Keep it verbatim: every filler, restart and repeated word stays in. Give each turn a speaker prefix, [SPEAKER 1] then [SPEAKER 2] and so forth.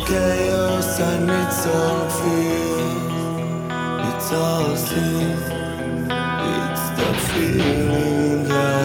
[SPEAKER 1] chaos and its own fear. It's all sin. It's the feeling that